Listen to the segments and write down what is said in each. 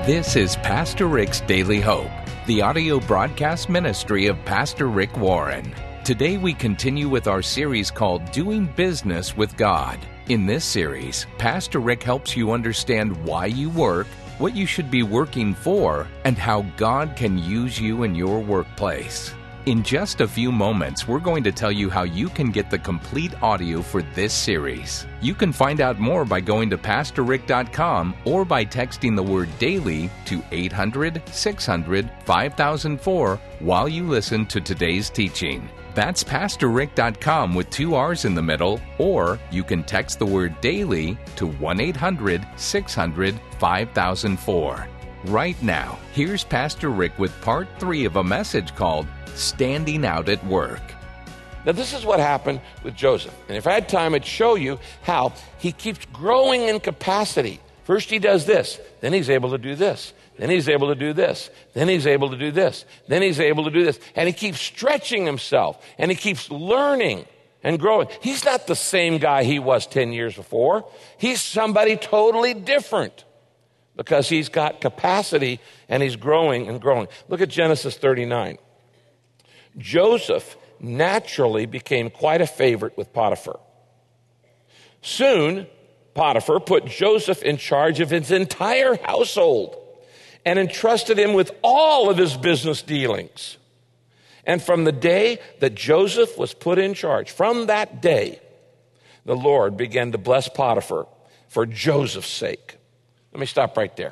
This is Pastor Rick's Daily Hope, the audio broadcast ministry of Pastor Rick Warren. Today we continue with our series called Doing Business with God. In this series, Pastor Rick helps you understand why you work, what you should be working for, and how God can use you in your workplace. In just a few moments, we're going to tell you how you can get the complete audio for this series. You can find out more by going to PastorRick.com or by texting the word DAILY to 800-600-5004 while you listen to today's teaching. That's PastorRick.com with 2 R's in the middle, or you can text the word DAILY to 1-800-600-5004. Right now, here's Pastor Rick with part 3 of a message called Standing Out at Work. Now, this is what happened with Joseph. And if I had time, I'd show you how he keeps growing in capacity. First, he does this. Then he's able to do this. Then he's able to do this. Then he's able to do this. Then he's able to do this. And he keeps stretching himself. And he keeps learning and growing. He's not the same guy he was 10 years before. He's somebody totally different because he's got capacity and he's growing and growing. Look at Genesis 39. Joseph naturally became quite a favorite with Potiphar. Soon, Potiphar put Joseph in charge of his entire household and entrusted him with all of his business dealings. And from the day that Joseph was put in charge, from that day, the Lord began to bless Potiphar for Joseph's sake. Let me stop right there.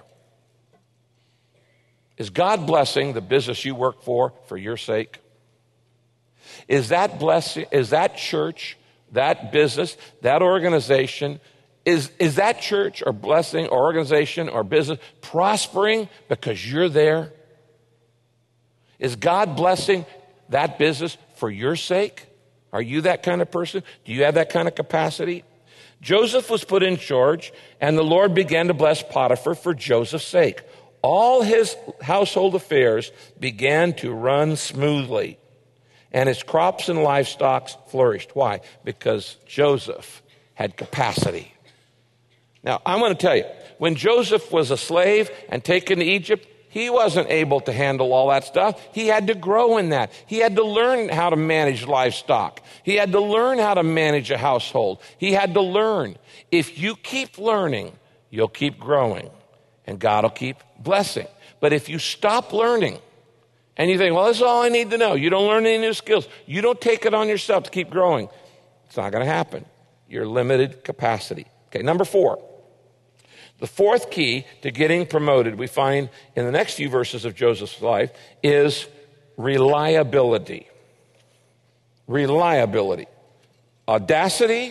Is God blessing the business you work for your sake? Is that blessing, is that church, that business, that organization, is that church or blessing or organization or business prospering because you're there? Is God blessing that business for your sake? Are you that kind of person? Do you have that kind of capacity? Joseph was put in charge, and the Lord began to bless Potiphar for Joseph's sake. All his household affairs began to run smoothly, and his crops and livestock flourished. Why? Because Joseph had capacity. Now, I want to tell you, when Joseph was a slave and taken to Egypt, he wasn't able to handle all that stuff. He had to grow in that. He had to learn how to manage livestock. He had to learn how to manage a household. He had to learn. If you keep learning, you'll keep growing, and God will keep blessing. But if you stop learning, and you think, well, this is all I need to know. You don't learn any new skills. You don't take it on yourself to keep growing. It's not going to happen. Your limited capacity. Okay, number 4. The fourth key to getting promoted we find in the next few verses of Joseph's life is reliability. Reliability. Audacity,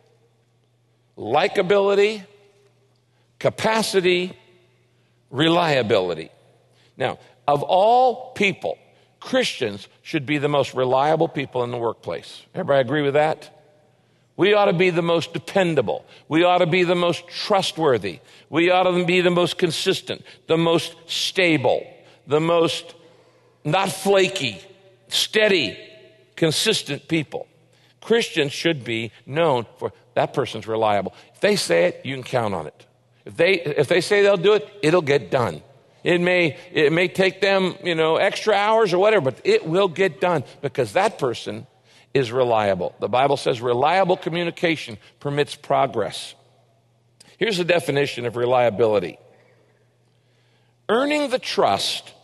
likability, capacity, reliability. Now, of all people, Christians should be the most reliable people in the workplace. Everybody agree with that? We ought to be the most dependable. We ought to be the most trustworthy. We ought to be the most consistent, the most stable, the most not flaky, steady, consistent people. Christians should be known for that person's reliable. If they say it, you can count on it. If they say they'll do it, it'll get done. It may take them, extra hours or whatever, but it will get done because that person is reliable. The Bible says reliable communication permits progress. Here's the definition of reliability. Earning the trust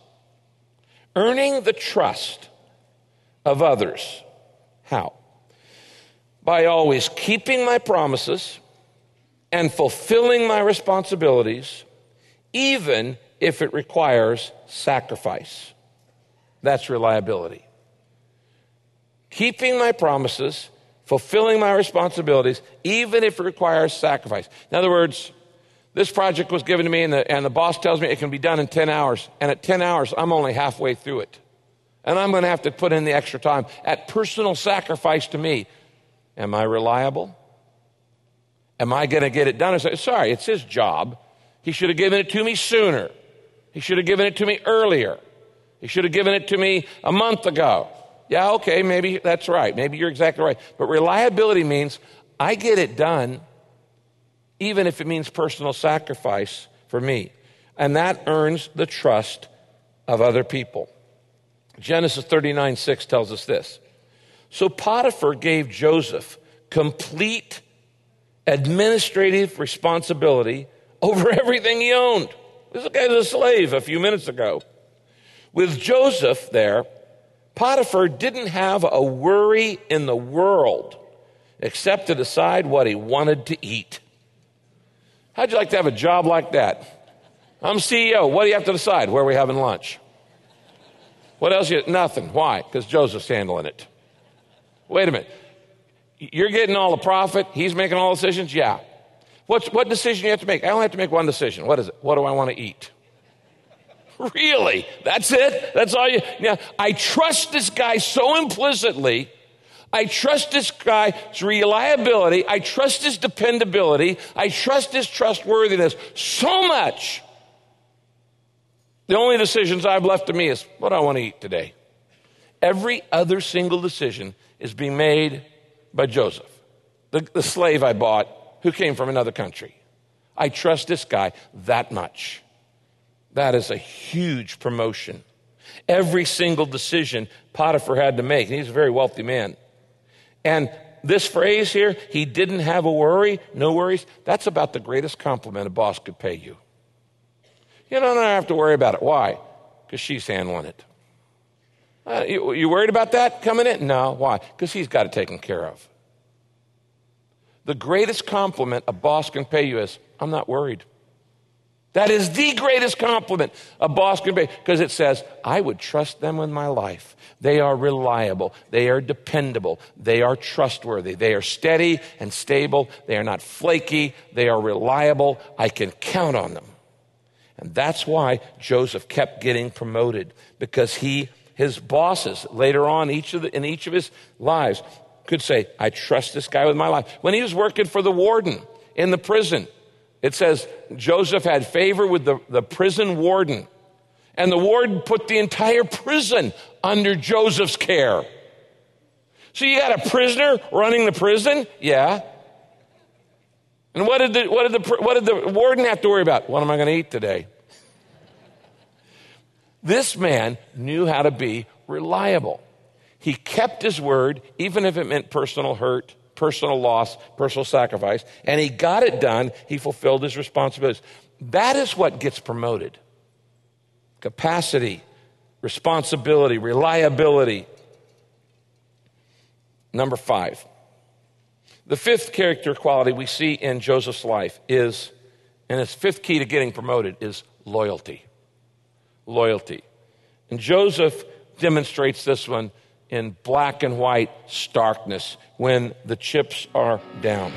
of others. How? By always keeping my promises and fulfilling my responsibilities, even if it requires sacrifice. That's reliability. Keeping my promises, fulfilling my responsibilities, even if it requires sacrifice. In other words, this project was given to me and the boss tells me it can be done in 10 hours. And at 10 hours, I'm only halfway through it. And I'm going to have to put in the extra time at personal sacrifice to me. Am I reliable? Am I going to get it done? I say, sorry, it's his job. He should have given it to me sooner. He should have given it to me earlier. He should have given it to me a month ago. Yeah, okay, maybe that's right. Maybe you're exactly right. But reliability means I get it done even if it means personal sacrifice for me. And that earns the trust of other people. Genesis 39:6 tells us this. So Potiphar gave Joseph complete administrative responsibility over everything he owned. This guy was a slave a few minutes ago. With Joseph there, Potiphar didn't have a worry in the world except to decide what he wanted to eat. How'd you like to have a job like that? I'm CEO. What do you have to decide? Where are we having lunch? What else? Nothing. Why? Because Joseph's handling it. Wait a minute. You're getting all the profit. He's making all the decisions? Yeah. What decision do you have to make? I only have to make one decision. What is it? What do I want to eat? Really? That's it? That's all you... Now, I trust this guy so implicitly. I trust this guy's reliability. I trust his dependability. I trust his trustworthiness so much. The only decisions I've left to me is, what do I want to eat today? Every other single decision is being made by Joseph, the slave I bought who came from another country. I trust this guy that much. That is a huge promotion. Every single decision Potiphar had to make, and he's a very wealthy man. And this phrase here, he didn't have a worry, no worries, that's about the greatest compliment a boss could pay you. You don't have to worry about it. Why? Because she's handling it. You worried about that coming in? No. Why? Because he's got it taken care of. The greatest compliment a boss can pay you is, I'm not worried. That is the greatest compliment a boss can pay, because it says, I would trust them with my life. They are reliable. They are dependable. They are trustworthy. They are steady and stable. They are not flaky. They are reliable. I can count on them. And that's why Joseph kept getting promoted, because his bosses later on in each of his lives could say, I trust this guy with my life. When he was working for the warden in the prison, it says Joseph had favor with the prison warden, and the warden put the entire prison under Joseph's care. So you got a prisoner running the prison? Yeah. And what did the warden have to worry about? What am I going to eat today? This man knew how to be reliable. He kept his word, even if it meant personal hurt, personal loss, personal sacrifice, and he got it done. He fulfilled his responsibilities. That is what gets promoted. Capacity, responsibility, reliability. Number 5. The fifth character quality we see in Joseph's life is, and his fifth key to getting promoted, is loyalty. Loyalty. And Joseph demonstrates this one in black and white starkness when the chips are down.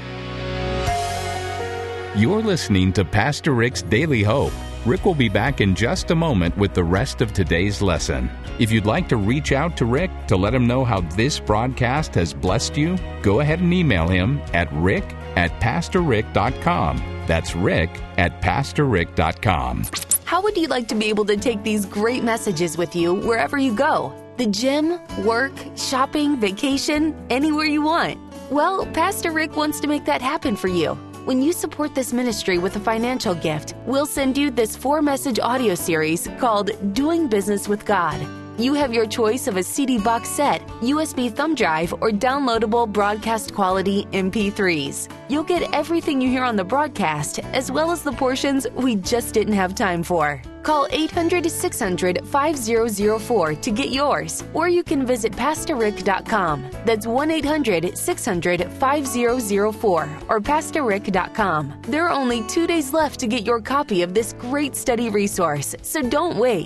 You're listening to Pastor Rick's Daily Hope. Rick will be back in just a moment with the rest of today's lesson. If you'd like to reach out to Rick to let him know how this broadcast has blessed you, go ahead and email him at rick@pastorrick.com. That's rick@pastorrick.com. How would you like to be able to take these great messages with you wherever you go? The gym, work, shopping, vacation, anywhere you want. Well, Pastor Rick wants to make that happen for you. When you support this ministry with a financial gift, we'll send you this 4-message audio series called Doing Business with God. You have your choice of a CD box set, USB thumb drive, or downloadable broadcast quality MP3s. You'll get everything you hear on the broadcast, as well as the portions we just didn't have time for. Call 800-600-5004 to get yours, or you can visit PastorRick.com. That's 1-800-600-5004 or PastorRick.com. There are only 2 days left to get your copy of this great study resource, so don't wait.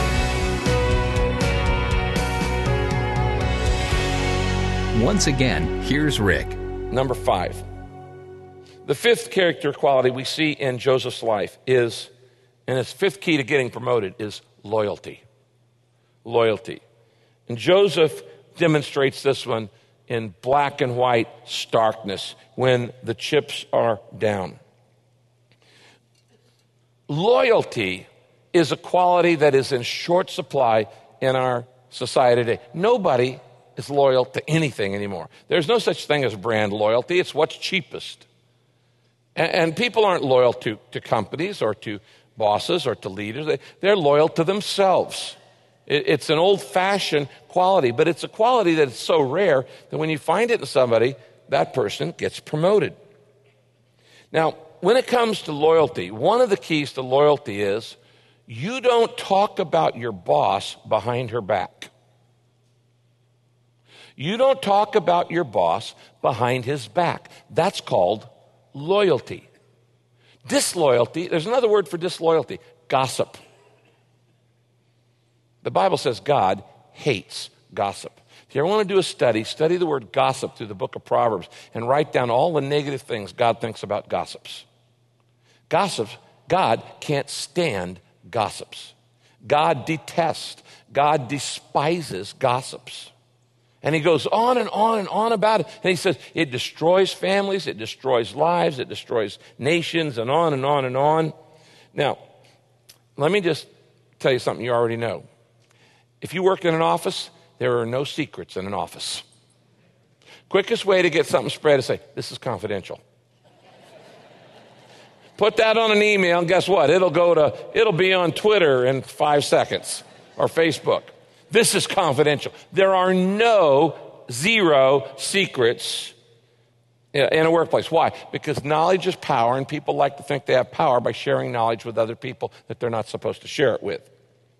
Once again, here's Rick. Number 5. The fifth character quality we see in Joseph's life is, and his fifth key to getting promoted, is loyalty. Loyalty. And Joseph demonstrates this one in black and white starkness when the chips are down. Loyalty is a quality that is in short supply in our society today. Nobody is loyal to anything anymore. There's no such thing as brand loyalty. It's what's cheapest. And people aren't loyal to companies or to bosses or to leaders. They're loyal to themselves. It's an old-fashioned quality, but it's a quality that is so rare that when you find it in somebody, that person gets promoted. Now, when it comes to loyalty, one of the keys to loyalty is you don't talk about your boss behind her back. You don't talk about your boss behind his back. That's called loyalty. Disloyalty, there's another word for disloyalty, gossip. The Bible says God hates gossip. If you ever want to do a study the word gossip through the book of Proverbs and write down all the negative things God thinks about gossips. Gossips, God can't stand gossips. God detests, God despises gossips. And he goes on and on and on about it. And he says it destroys families, it destroys lives, it destroys nations, and on and on and on. Now, let me just tell you something you already know. If you work in an office, there are no secrets in an office. Quickest way to get something spread is say, this is confidential. Put that on an email, and guess what? It'll be on Twitter in 5 seconds or Facebook. This is confidential. There are zero secrets in a workplace. Why? Because knowledge is power, and people like to think they have power by sharing knowledge with other people that they're not supposed to share it with.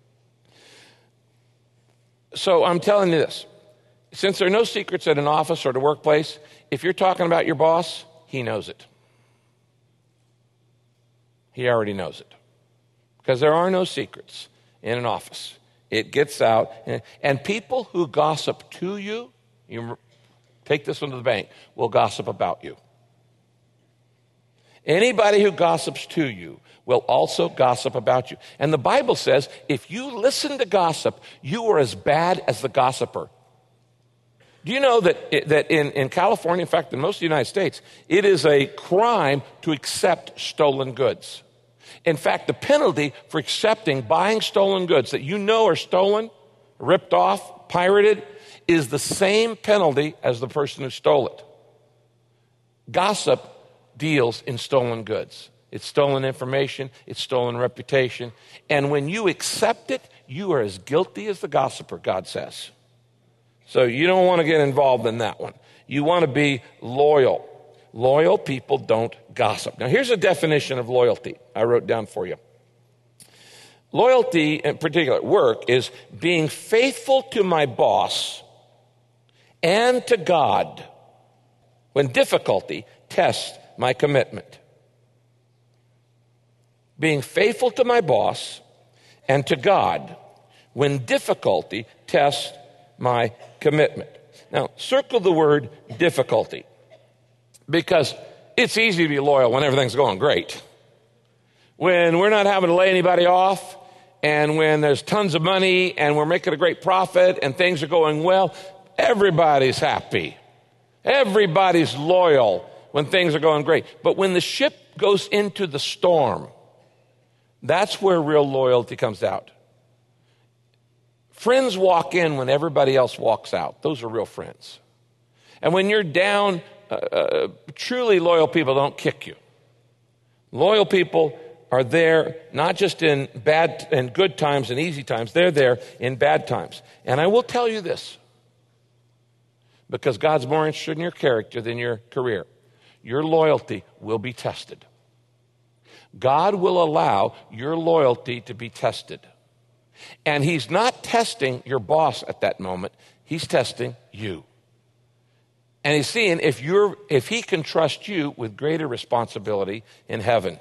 So I'm telling you this. Since there are no secrets at an office or the workplace, if you're talking about your boss, he knows it. He already knows it. Because there are no secrets in an office. It gets out. And people who gossip to you, take this one to the bank, will gossip about you. Anybody who gossips to you will also gossip about you. And the Bible says, if you listen to gossip, you are as bad as the gossiper. Do you know that in California, in fact, in most of the United States, it is a crime to accept stolen goods? In fact, the penalty for buying stolen goods that you know are stolen, ripped off, pirated, is the same penalty as the person who stole it. Gossip deals in stolen goods. It's stolen information, it's stolen reputation. And when you accept it, you are as guilty as the gossiper, God says. So you don't want to get involved in that one. You want to be loyal. Loyal people don't gossip. Now, here's a definition of loyalty I wrote down for you. Loyalty, in particular at work, is being faithful to my boss and to God when difficulty tests my commitment. Being faithful to my boss and to God when difficulty tests my commitment. Now, circle the word difficulty, because it's easy to be loyal when everything's going great. When we're not having to lay anybody off, and when there's tons of money, and we're making a great profit, and things are going well, everybody's happy. Everybody's loyal when things are going great. But when the ship goes into the storm, that's where real loyalty comes out. Friends walk in when everybody else walks out. Those are real friends. And when you're down, truly loyal people don't kick you. Loyal people are there not just in bad and good times and easy times. They're there in bad times. And I will tell you this, because God's more interested in your character than your career. Your loyalty will be tested. God will allow your loyalty to be tested. And he's not testing your boss at that moment. He's testing you. And he's seeing if he can trust you with greater responsibility in heaven.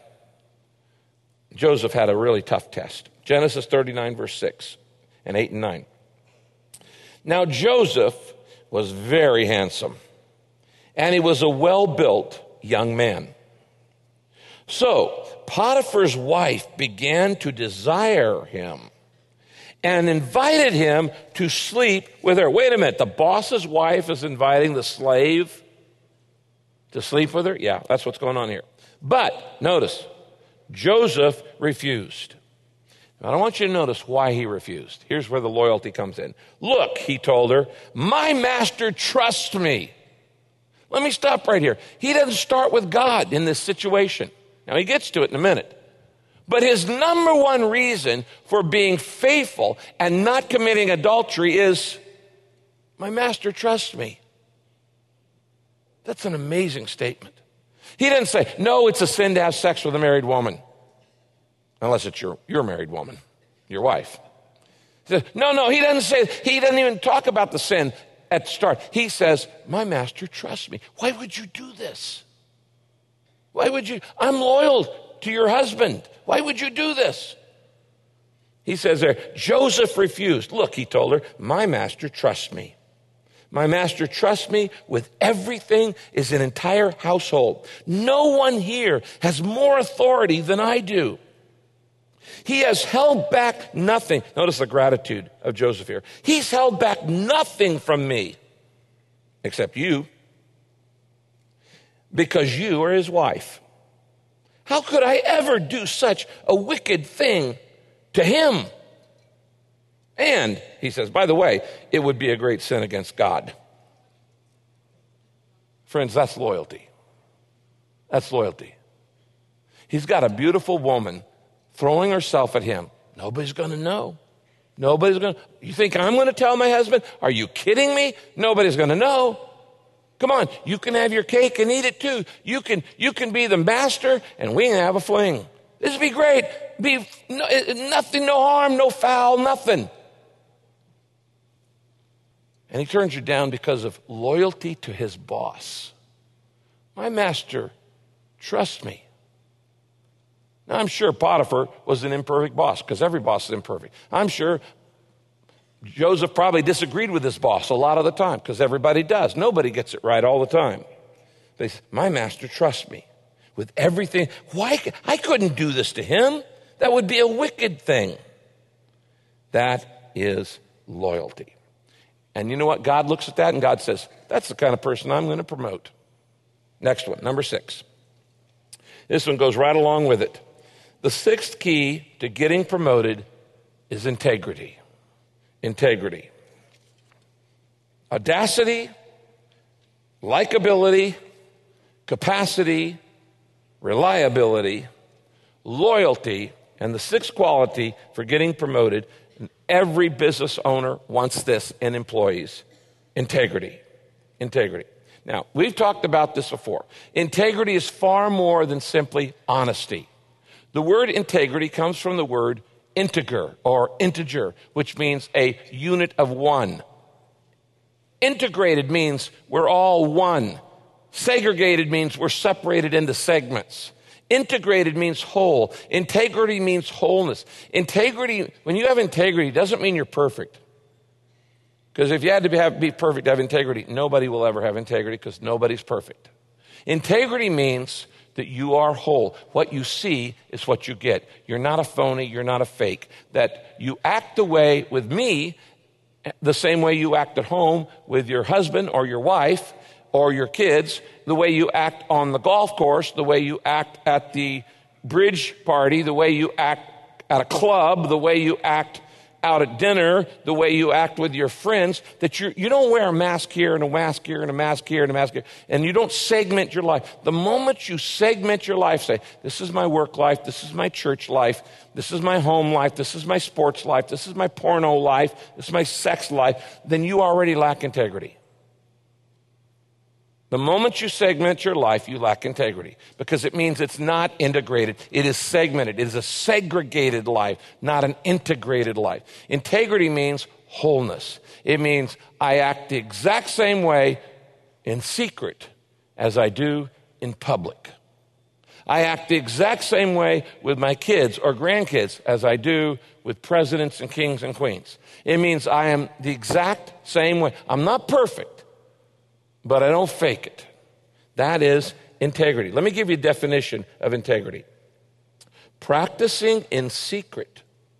Joseph had a really tough test. Genesis 39, verse 6 and 8 and 9. Now Joseph was very handsome, and he was a well-built young man. So Potiphar's wife began to desire him and invited him to sleep with her. Wait a minute, the boss's wife is inviting the slave to sleep with her? Yeah, that's what's going on here. But notice, Joseph refused. Now, I want you to notice why he refused. Here's where the loyalty comes in. Look, he told her, my master trusts me. Let me stop right here. He doesn't start with God in this situation. Now, he gets to it in a minute. But his number one reason for being faithful and not committing adultery is, my master trusts me. That's an amazing statement. He didn't say, no, it's a sin to have sex with a married woman. Unless it's your married woman, your wife. He says, no, he doesn't say, he doesn't even talk about the sin at the start. He says, my master trusts me. Why would you do this? Why would you? I'm loyal to your husband. Why would you do this? He says there, Joseph refused. Look, he told her, my master trusts me. My master trusts me with everything, is an entire household. No one here has more authority than I do. He has held back nothing. Notice the gratitude of Joseph here. He's held back nothing from me except you, because you are his wife. How could I ever do such a wicked thing to him? And, he says, by the way, it would be a great sin against God. Friends, that's loyalty. That's loyalty. He's got a beautiful woman throwing herself at him. Nobody's going to know. Nobody's going to. You think I'm going to tell my husband? Are you kidding me? Nobody's going to know. Come on, you can have your cake and eat it too. You can be the master and we can have a fling. This would be great. Nothing, no harm, no foul, nothing. And he turns you down because of loyalty to his boss. My master trusts me. Now, I'm sure Potiphar was an imperfect boss, because every boss is imperfect. I'm sure Joseph probably disagreed with his boss a lot of the time, because everybody does. Nobody gets it right all the time. They say, my master trusts me with everything. Why? I couldn't do this to him. That would be a wicked thing. That is loyalty. And you know what? God looks at that and God says, that's the kind of person I'm going to promote. Next one, number 6. This one goes right along with it. The 6th key to getting promoted is integrity. Integrity. Audacity, likability, capacity, reliability, loyalty, and the 6th quality for getting promoted. Every business owner wants this in employees. Integrity. Integrity. Now, we've talked about this before. Integrity is far more than simply honesty. The word integrity comes from the word integer, which means a unit of one. Integrated means we're all one. Segregated means we're separated into segments. Integrated means whole. Integrity means wholeness. Integrity, when you have integrity, doesn't mean you're perfect. Because if you had to be perfect to have integrity, nobody will ever have integrity, because nobody's perfect. Integrity means that you are whole. What you see is what you get. You're not a phony. You're not a fake. That you act the way with me, the same way you act at home with your husband or your wife or your kids, the way you act on the golf course, the way you act at the bridge party, the way you act at a club, the way you act out at dinner, the way you act with your friends, that you don't wear a mask here and a mask here and a mask here and a mask here, and you don't segment your life. The moment you segment your life, say, this is my work life, this is my church life, this is my home life, this is my sports life, this is my porno life, this is my sex life, then you already lack integrity. The moment you segment your life, you lack integrity, because it means it's not integrated. It is segmented. It is a segregated life, not an integrated life. Integrity means wholeness. It means I act the exact same way in secret as I do in public. I act the exact same way with my kids or grandkids as I do with presidents and kings and queens. It means I am the exact same way. I'm not perfect, but I don't fake it. That is integrity. Let me give you a definition of integrity. Practicing in secret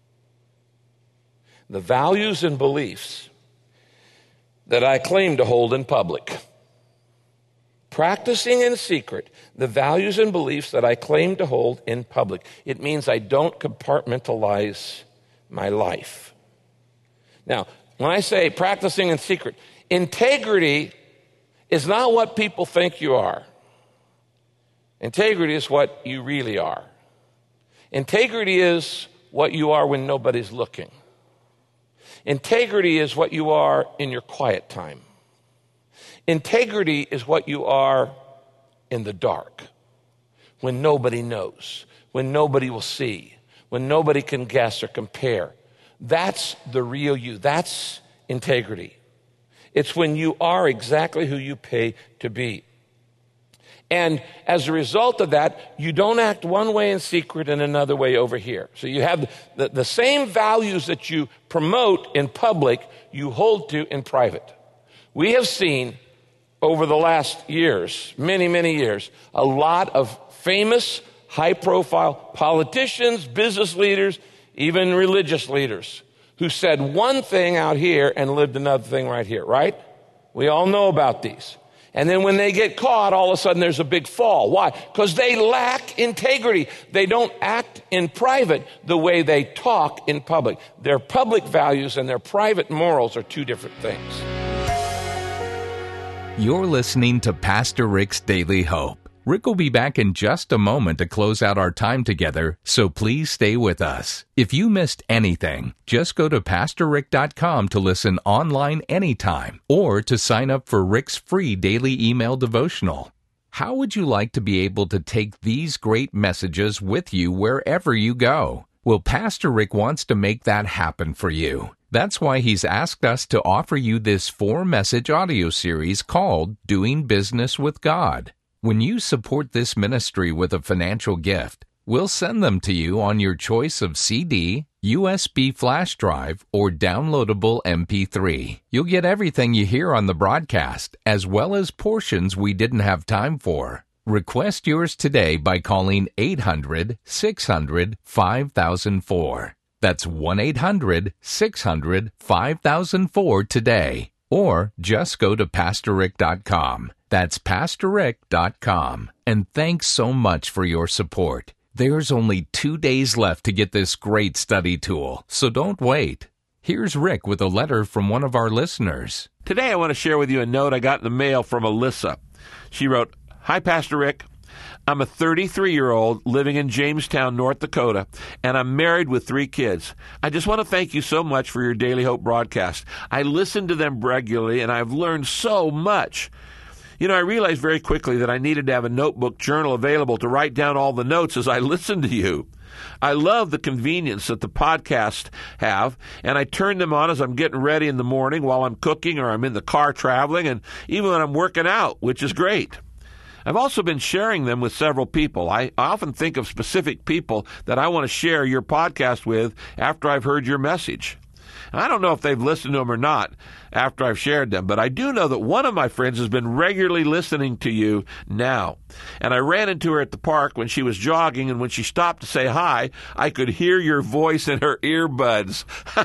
the values and beliefs that I claim to hold in public. Practicing in secret the values and beliefs that I claim to hold in public. It means I don't compartmentalize my life. Now, when I say practicing in secret, integrity is not what people think you are. Integrity is what you really are. Integrity is what you are when nobody's looking. Integrity is what you are in your quiet time. Integrity is what you are in the dark, when nobody knows, when nobody will see, when nobody can guess or compare. That's the real you. That's integrity. It's when you are exactly who you pay to be. And as a result of that, you don't act one way in secret and another way over here. So you have the same values that you promote in public, you hold to in private. We have seen over the last years, many, many years, a lot of famous, high-profile politicians, business leaders, even religious leaders who said one thing out here and lived another thing right here, right? We all know about these. And then when they get caught, all of a sudden there's a big fall. Why? Because they lack integrity. They don't act in private the way they talk in public. Their public values and their private morals are two different things. You're listening to Pastor Rick's Daily Hope. Rick will be back in just a moment to close out our time together, so please stay with us. If you missed anything, just go to PastorRick.com to listen online anytime or to sign up for Rick's free daily email devotional. How would you like to be able to take these great messages with you wherever you go? Well, Pastor Rick wants to make that happen for you. That's why he's asked us to offer you this 4-message audio series called Doing Business with God. When you support this ministry with a financial gift, we'll send them to you on your choice of CD, USB flash drive, or downloadable MP3. You'll get everything you hear on the broadcast, as well as portions we didn't have time for. Request yours today by calling 800-600-5004. That's 1-800-600-5004 today. Or just go to PastorRick.com. That's PastorRick.com. And thanks so much for your support. There's only 2 days left to get this great study tool, so don't wait. Here's Rick with a letter from one of our listeners. Today I want to share with you a note I got in the mail from Alyssa. She wrote, "Hi, Pastor Rick. I'm a 33-year-old living in Jamestown, North Dakota, and I'm married with 3 kids. I just want to thank you so much for your Daily Hope broadcast. I listen to them regularly, and I've learned so much. You know, I realized very quickly that I needed to have a notebook journal available to write down all the notes as I listen to you. I love the convenience that the podcasts have, and I turn them on as I'm getting ready in the morning while I'm cooking or I'm in the car traveling, and even when I'm working out, which is great. I've also been sharing them with several people. I often think of specific people that I want to share your podcast with after I've heard your message. And I don't know if they've listened to them or not after I've shared them, but I do know that one of my friends has been regularly listening to you now. And I ran into her at the park when she was jogging, and when she stopped to say hi, I could hear your voice in her earbuds."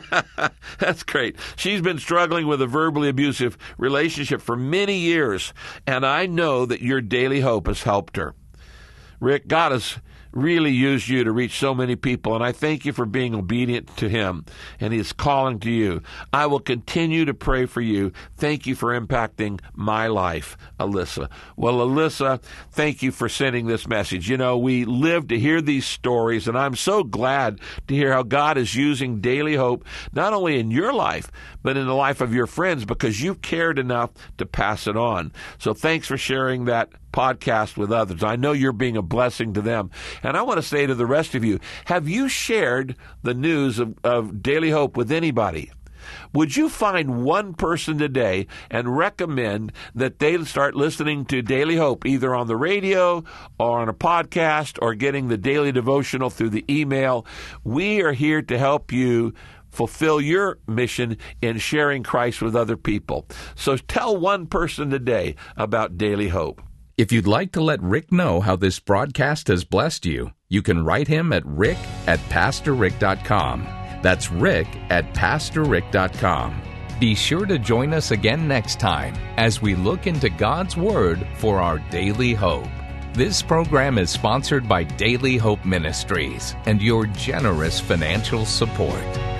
That's great. She's been struggling with a verbally abusive relationship for many years, and I know that your Daily Hope has helped her. Rick, God has really used you to reach so many people, and I thank you for being obedient to Him, and He is calling to you. I will continue to pray for you. Thank you for impacting my life, Alyssa. Well, Alyssa, thank you for sending this message. You know, we live to hear these stories, and I'm so glad to hear how God is using Daily Hope, not only in your life, but in the life of your friends, because you cared enough to pass it on. So thanks for sharing that podcast with others. I know you're being a blessing to them. And I want to say to the rest of you, have you shared the news of Daily Hope with anybody? Would you find one person today and recommend that they start listening to Daily Hope, either on the radio or on a podcast or getting the daily devotional through the email? We are here to help you fulfill your mission in sharing Christ with other people. So tell one person today about Daily Hope. If you'd like to let Rick know how this broadcast has blessed you, you can write him at rick@pastorrick.com. That's rick@pastorrick.com. Be sure to join us again next time as we look into God's Word for our Daily Hope. This program is sponsored by Daily Hope Ministries and your generous financial support.